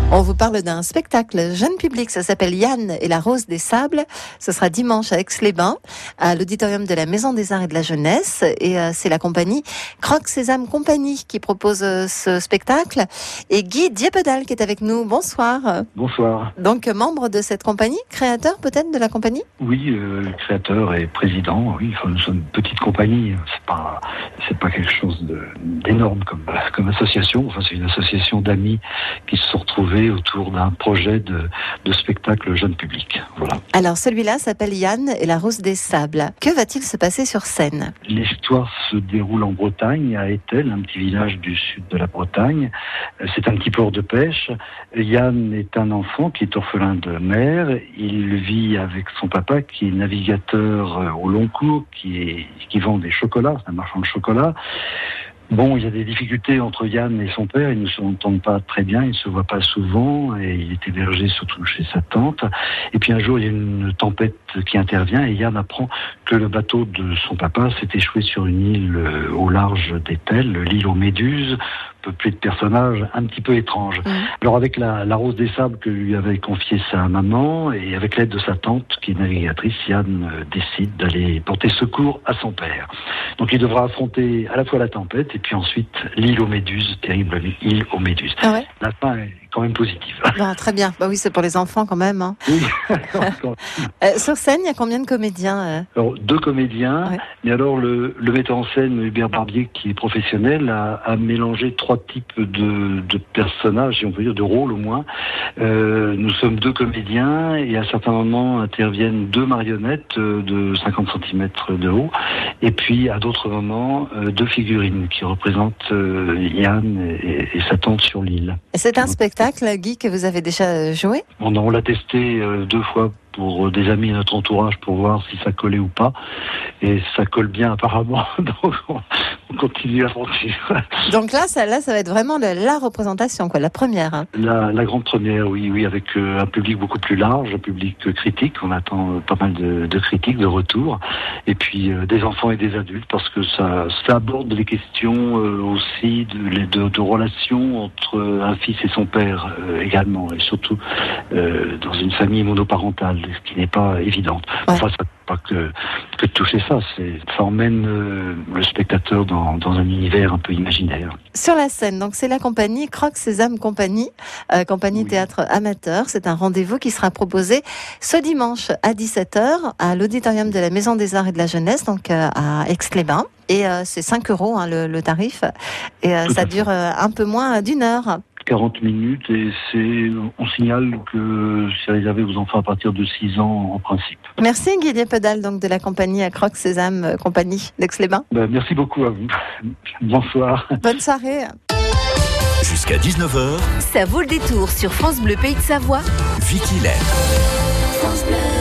On vous parle d'un spectacle jeune public, ça s'appelle Yann et la Rose des Sables. Ce sera dimanche à Aix-les-Bains, à l'auditorium de la Maison des Arts et de la Jeunesse. Et c'est la compagnie Croque Sésame Compagnie qui propose ce spectacle. Et Guy Diepedal qui est avec nous. Bonsoir. Bonsoir. Donc membre de cette compagnie, créateur peut-être de la compagnie ? Oui, créateur et président. Oui, enfin, nous sommes une petite compagnie. C'est pas quelque chose d'énorme comme association. Enfin, c'est une association d'amis qui se sont retrouvés autour d'un projet de spectacle jeune public. Voilà. Alors celui-là s'appelle Yann et la Rose des Sables. Que va-t-il se passer sur scène ? L'histoire se déroule en Bretagne, à Étel, un petit village du sud de la Bretagne. C'est un petit port de pêche. Yann est un enfant qui est orphelin de mère. Il vit avec son papa qui est navigateur au long cours, qui vend des chocolats, c'est un marchand de chocolat. Bon, il y a des difficultés entre Yann et son père, ils ne s'entendent pas très bien, ils ne se voient pas souvent, et il est hébergé surtout chez sa tante. Et puis un jour, il y a une tempête qui intervient, et Yann apprend que le bateau de son papa s'est échoué sur une île au large d'Étel, l'île aux Méduses, peuplée de personnages un petit peu étranges. Alors avec la Rose des Sables que lui avait confiée sa maman, et avec l'aide de sa tante qui est navigatrice, Yann décide d'aller porter secours à son père. Donc il devra affronter à la fois la tempête et puis ensuite l'île aux Méduses, terrible île aux Méduses. Ah ouais. La fin est quand même positive. Bon, très bien. Bah oui, c'est pour les enfants quand même. Hein. Oui. Sur scène, il y a combien de comédiens Alors, 2 comédiens. Ouais. Mais alors, le metteur en scène, Hubert Barbier, qui est professionnel, a mélangé 3 types de personnages, si on peut dire, de rôles au moins. Nous sommes 2 comédiens et à certains moments interviennent 2 marionnettes de 50 cm de haut. Et puis, à d'autres moments, 2 figurines qui représentent Yann et sa tante sur l'île. C'est un spectacle, Guy, que vous avez déjà joué ? On l'a testé 2 fois pour des amis et notre entourage pour voir si ça collait ou pas. Et ça colle bien apparemment. Donc on continue l'aventure. Donc là, ça va être vraiment la représentation, quoi, la première. Hein. La grande première, oui, avec un public beaucoup plus large, un public critique. On attend pas mal de critiques, de retours. Et puis des enfants et des adultes, parce que ça aborde les questions aussi de relations entre un fils et son père également. Et surtout dans une famille monoparentale, ce qui n'est pas évident. Ouais. Enfin, ça pas que de toucher ça. Ça emmène le spectateur dans un univers un peu imaginaire. Sur la scène, donc c'est la compagnie Croque Sésame Compagnie, compagnie Oui. théâtre amateur. C'est un rendez-vous qui sera proposé ce dimanche à 17h à l'auditorium de la Maison des Arts et de la Jeunesse, donc à Aix-les-Bains. Et c'est 5 € le tarif. Et ça dure un peu moins d'1 heure. 40 minutes et on signale que c'est réservé aux enfants à partir de 6 ans en principe. Merci Guy Diepedal, donc de la compagnie Croque Sésame Compagnie d'Aix-les-Bains. Merci beaucoup à vous. Bonsoir. Bonne soirée. Jusqu'à 19h, Ça vaut le détour sur France Bleu Pays de Savoie. Vicky Laine. France Bleu.